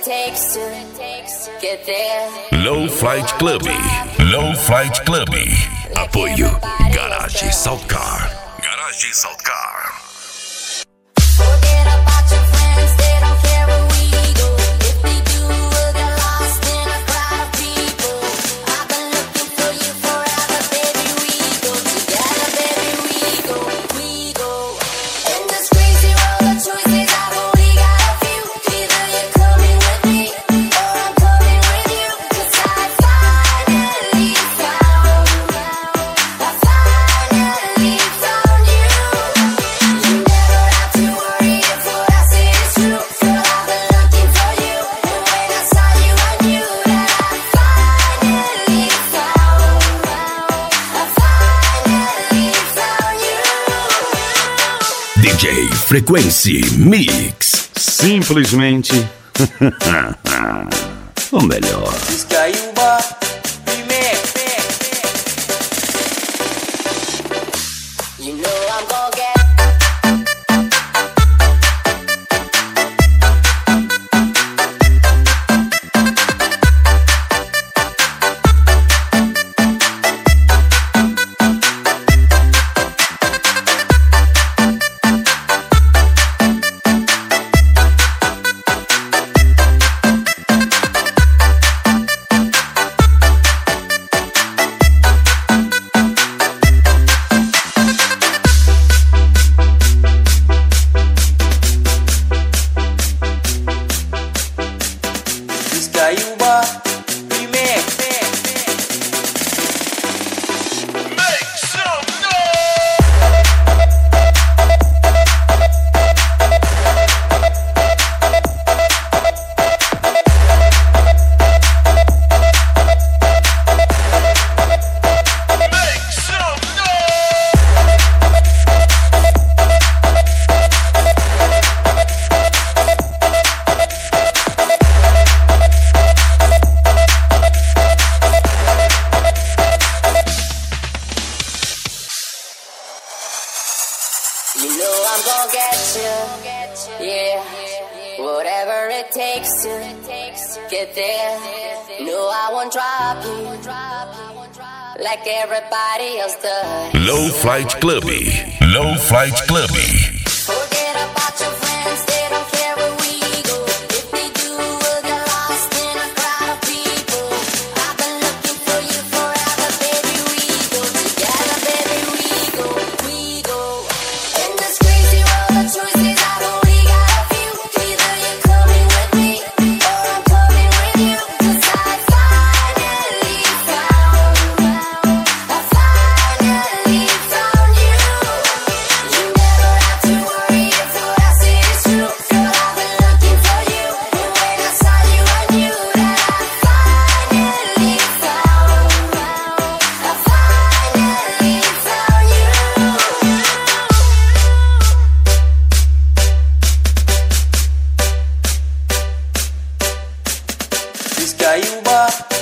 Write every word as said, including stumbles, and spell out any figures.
it takes to get there. Low Flight Club, Low Flight Club. Apoio Garage Saltcar. Garage Saltcar. Forget about your friends, they don't care where we go. If they do, we'll get lost in a crowd of people. I've been looking for you forever, baby. We go together, baby. We go, we go. In this crazy world of choices, I've only got a few. Either you're coming with me, or I'm coming with you. 'Cause I finally found, I finally found you. You never have to worry if what I say is true. Girl, I've been looking for you, and when I saw you, I knew that I finally found, I finally found you. D J Frequency Mix. Simplesmente o melhor. Skyuba Remix. You know I'm gonna get. Skyuba Remix. You know I'm gonna get you, yeah. Whatever it takes to get there. No, I won't drop you like everybody else does. Low Flight Club, Low Flight Club. Forget about your friends, they don't care where we go. If they do, we'll get lost in a crowd of people. I've been looking for you forever, baby. We go together, baby. We go, we go. In this crazy world of choices, I've only got a few. Either you're coming with me, or I'm coming with you. 'Cause I finally found, I finally found you. You never have to worry if what I say is true. Girl, I've been looking for you, and when I saw you, I knew that I finally found, I finally found you. Skyuba